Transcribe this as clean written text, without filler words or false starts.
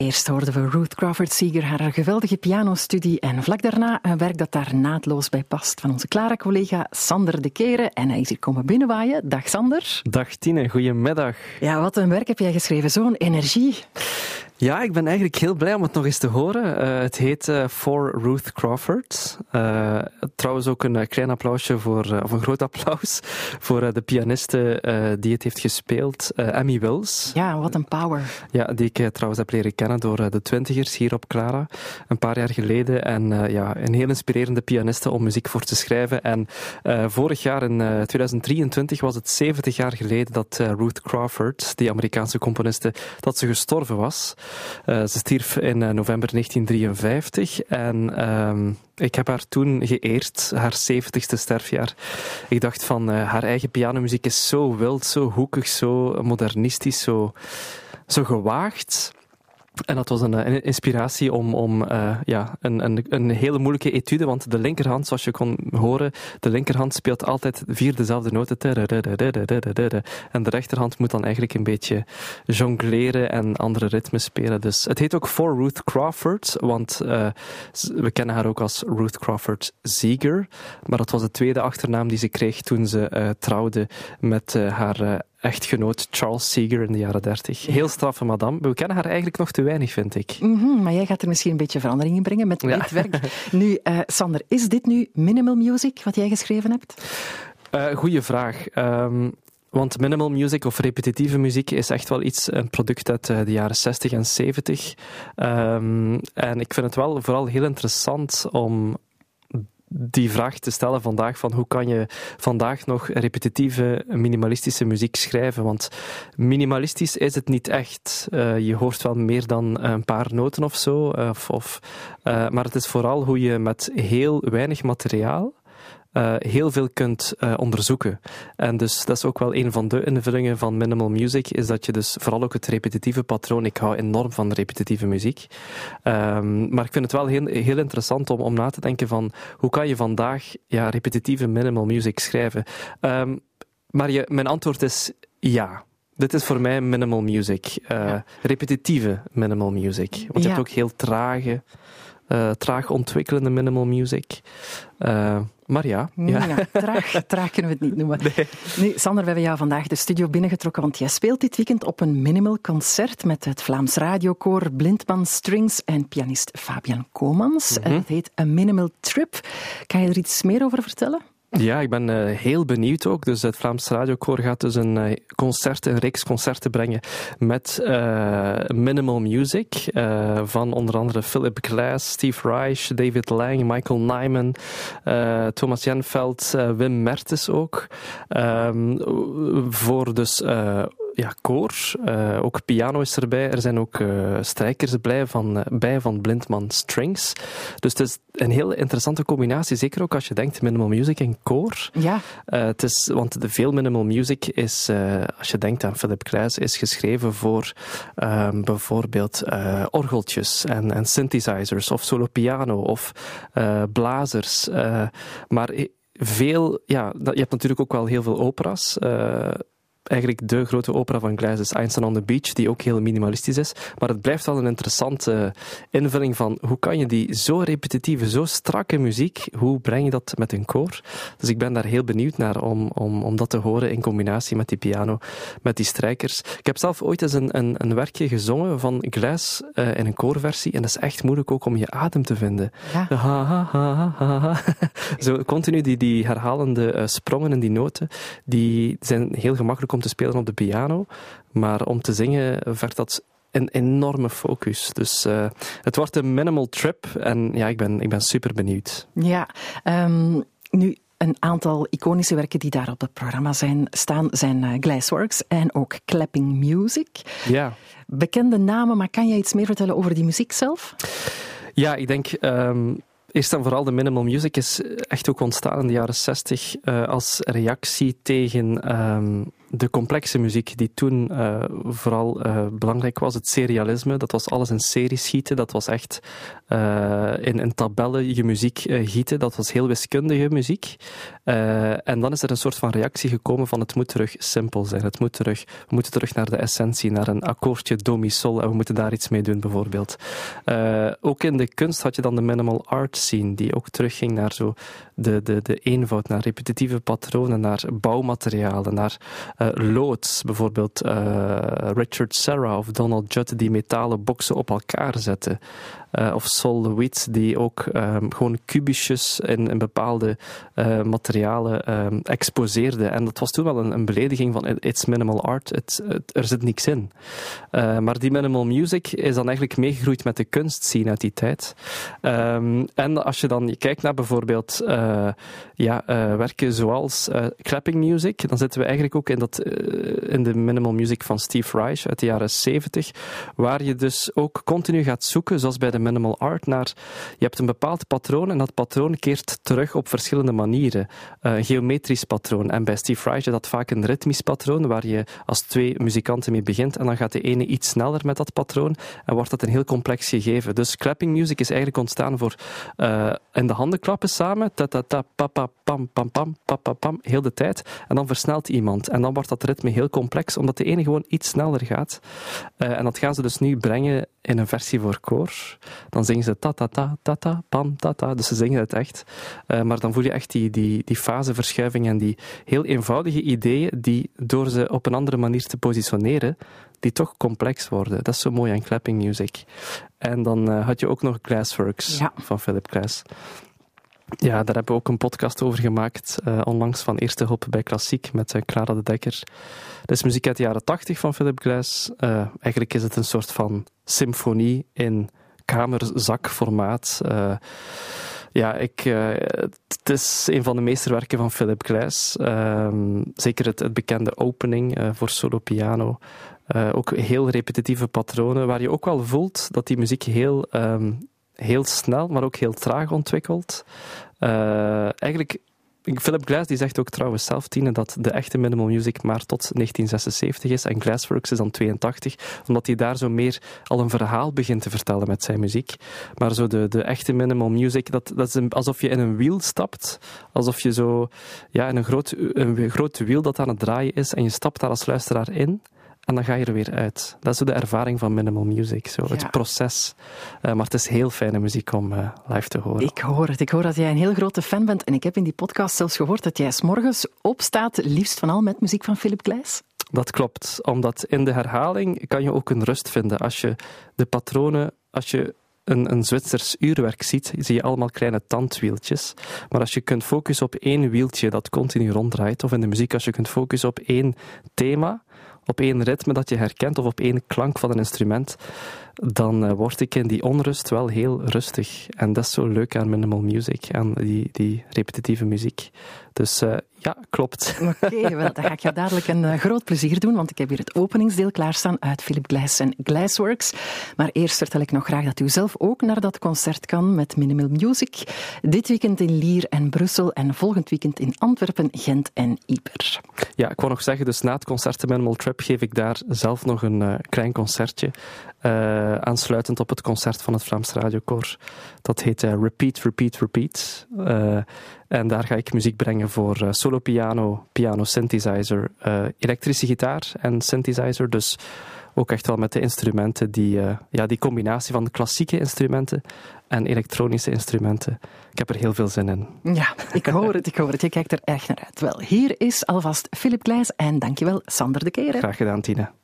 Eerst hoorden we Ruth Crawford Seeger, haar geweldige pianostudie en vlak daarna een werk dat daar naadloos bij past van onze Clara-collega Sander de Keren. En hij is hier komen binnenwaaien. Dag Sander. Dag Tine, goedemiddag. Ja, wat een werk heb jij geschreven, zo'n energie. Ja, ik ben eigenlijk heel blij om het nog eens te horen. Het heet For Ruth Crawford. Trouwens ook een klein applausje of een groot applaus voor de pianiste die het heeft gespeeld, Emmy Wills. Ja, wat een power. Ja, die ik trouwens heb leren kennen door de twintigers hier op Clara, een paar jaar geleden. En ja, een heel inspirerende pianiste om muziek voor te schrijven. En vorig jaar in 2023 was het 70 jaar geleden dat Ruth Crawford, die Amerikaanse componiste, dat ze gestorven was. Ze stierf in november 1953 en ik heb haar toen geëerd, haar 70ste sterfjaar. Ik dacht van, haar eigen pianomuziek is zo wild, zo hoekig, zo modernistisch, zo gewaagd. En dat was een inspiratie om een hele moeilijke etude, want de linkerhand, zoals je kon horen, de linkerhand speelt altijd 4 dezelfde noten. En de rechterhand moet dan eigenlijk een beetje jongleren en andere ritmes spelen. Dus het heet ook For Ruth Crawford, want we kennen haar ook als Ruth Crawford Seeger. Maar dat was de tweede achternaam die ze kreeg toen ze trouwde met haar echtgenoot Charles Seeger in de jaren 30. Heel straffe madame. We kennen haar eigenlijk nog te weinig, vind ik. Maar jij gaat er misschien een beetje verandering in brengen met dit werk. Nu, Sander, is dit nu minimal music wat jij geschreven hebt? Goeie vraag. Want minimal music of repetitieve muziek is echt wel een product uit de jaren 60 en 70. En ik vind het wel vooral heel interessant om die vraag te stellen vandaag, van hoe kan je vandaag nog repetitieve, minimalistische muziek schrijven? Want minimalistisch is het niet echt. Je hoort wel meer dan een paar noten of zo. Maar het is vooral hoe je met heel weinig materiaal heel veel kunt onderzoeken. En dus dat is ook wel een van de invullingen van minimal music, is dat je dus vooral ook het repetitieve patroon, ik hou enorm van repetitieve muziek, maar ik vind het wel heel interessant om na te denken van hoe kan je vandaag repetitieve minimal music schrijven. Maar mijn antwoord is ja. Dit is voor mij minimal music. Repetitieve minimal music. Want je hebt ook heel traag ontwikkelende minimal music. Maar ja. Traag kunnen we het niet noemen. Nee. Nu, Sander, we hebben jou vandaag de studio binnengetrokken, want jij speelt dit weekend op een minimal concert met het Vlaams Radiokoor, Blindman Strings en pianist Fabian Komans. Het heet A Minimal Trip. Kan je er iets meer over vertellen? Ja, ik ben heel benieuwd ook. Dus het Vlaams Radiokoor gaat dus een reeks concerten brengen met minimal music van onder andere Philip Glass, Steve Reich, David Lang, Michael Nyman, Thomas Jenveld, Wim Mertens ook. Voor dus koor. Ook piano is erbij. Er zijn ook strijkers bij van Blindman Strings. Dus het is een heel interessante combinatie. Zeker ook als je denkt minimal music en koor. Ja. Want de veel minimal music is, als je denkt aan Philip Glass, is geschreven voor bijvoorbeeld orgeltjes en synthesizers of solo piano of blazers. Maar je hebt natuurlijk ook wel heel veel opera's. Eigenlijk de grote opera van Glass is Einstein on the Beach, die ook heel minimalistisch is. Maar het blijft wel een interessante invulling van hoe kan je die zo repetitieve, zo strakke muziek, hoe breng je dat met een koor? Dus ik ben daar heel benieuwd naar om dat te horen in combinatie met die piano, met die strijkers. Ik heb zelf ooit eens een werkje gezongen van Glass in een koorversie en dat is echt moeilijk ook om je adem te vinden. Ja. Zo continu die herhalende sprongen in die noten, die zijn heel gemakkelijk om te spelen op de piano, maar om te zingen vergt dat een enorme focus. Dus het wordt een minimal trip en ja, ik ben super benieuwd. Ja, nu een aantal iconische werken die daar op het programma staan zijn Glassworks en ook Clapping Music. Ja. Bekende namen, maar kan jij iets meer vertellen over die muziek zelf? Ja, ik denk eerst en vooral de minimal music is echt ook ontstaan in de jaren 60 als reactie tegen de complexe muziek die toen vooral belangrijk was. Het serialisme, dat was alles in series gieten. Dat was echt in tabellen je muziek gieten. Dat was heel wiskundige muziek. En dan is er een soort van reactie gekomen van het moet terug simpel zijn. We moeten terug naar de essentie, naar een akkoordje do mi sol en we moeten daar iets mee doen bijvoorbeeld. Ook in de kunst had je dan de minimal art scene, die ook terugging naar zo de eenvoud, naar repetitieve patronen, naar bouwmaterialen, naar loods. Bijvoorbeeld Richard Serra of Donald Judd die metalen boksen op elkaar zetten. Of Sol LeWitt die ook gewoon kubusjes in bepaalde materialen exposeerde. En dat was toen wel een belediging van it's minimal art, er zit niks in. Maar die minimal music is dan eigenlijk meegegroeid met de kunstscene uit die tijd. En als je dan kijkt naar bijvoorbeeld werken zoals clapping music, dan zitten we eigenlijk ook in de minimal music van Steve Reich uit de jaren 70, waar je dus ook continu gaat zoeken, zoals bij de minimal art, je hebt een bepaald patroon en dat patroon keert terug op verschillende manieren. Een geometrisch patroon. En bij Steve Reich is dat vaak een ritmisch patroon, waar je als 2 muzikanten mee begint en dan gaat de ene iets sneller met dat patroon en wordt dat een heel complex gegeven. Dus clapping music is eigenlijk ontstaan voor in de handen klappen samen, ta-ta-ta, pa-pa, pam, pam, pam, pa-pa-pam, heel de tijd. En dan versnelt iemand. En dan wordt dat ritme heel complex, omdat de ene gewoon iets sneller gaat. En dat gaan ze dus nu brengen in een versie voor koor. Dan zingen ze ta-ta-ta, ta-ta, pam, ta-ta. Dus ze zingen het echt. Maar dan voel je echt die faseverschuiving en die heel eenvoudige ideeën die door ze op een andere manier te positioneren, die toch complex worden. Dat is zo mooi aan clapping music. En dan had je ook nog Glassworks van Philip Glass. Ja, daar hebben we ook een podcast over gemaakt, onlangs, van Eerste Hulp bij Klassiek met Clara de Dekker. Dat is muziek uit de jaren 80 van Philip Glass. Eigenlijk is het een soort van symfonie in kamerzakformaat. Het is een van de meesterwerken van Philip Glass. Zeker het bekende opening voor solo piano. Ook heel repetitieve patronen, waar je ook wel voelt dat die muziek heel snel, maar ook heel traag ontwikkelt. Philip Glass die zegt ook trouwens zelf, Tine, dat de echte minimal music maar tot 1976 is en Glassworks is dan 82, omdat hij daar zo meer al een verhaal begint te vertellen met zijn muziek. Maar zo de echte minimal music, dat is alsof je in een wiel stapt, alsof je zo in een groot wiel dat aan het draaien is en je stapt daar als luisteraar in. En dan ga je er weer uit. Dat is zo de ervaring van minimal music. Zo, het proces. Maar het is heel fijne muziek om live te horen. Ik hoor het. Ik hoor dat jij een heel grote fan bent. En ik heb in die podcast zelfs gehoord dat jij 's morgens opstaat, liefst van al met muziek van Philip Glass. Dat klopt. Omdat in de herhaling kan je ook een rust vinden. Als je de patronen... Als je een Zwitsers uurwerk ziet, zie je allemaal kleine tandwieltjes. Maar als je kunt focussen op 1 wieltje dat continu ronddraait, of in de muziek als je kunt focussen op 1 thema, op 1 ritme dat je herkent, of op 1 klank van een instrument, dan word ik in die onrust wel heel rustig. En dat is zo leuk aan minimal music, aan die repetitieve muziek. Dus klopt. Oké, wel, dan ga ik jou dadelijk een groot plezier doen, want ik heb hier het openingsdeel klaarstaan uit Philip Glass en Glassworks. Maar eerst vertel ik nog graag dat u zelf ook naar dat concert kan met minimal music. Dit weekend in Lier en Brussel en volgend weekend in Antwerpen, Gent en Yper. Ja, ik wou nog zeggen, dus na het concert de Minimal Trip geef ik daar zelf nog een klein concertje. Aansluitend op het concert van het Vlaams Radiokoor. Dat heet Repeat, Repeat, Repeat. En daar ga ik muziek brengen voor solo piano, piano synthesizer, elektrische gitaar en synthesizer. Dus ook echt wel met de instrumenten, die combinatie van de klassieke instrumenten en elektronische instrumenten. Ik heb er heel veel zin in. Ja, ik hoor het. Je kijkt er echt naar uit. Wel, hier is alvast Philip Glass en dankjewel Sander de Keren. Graag gedaan, Tine.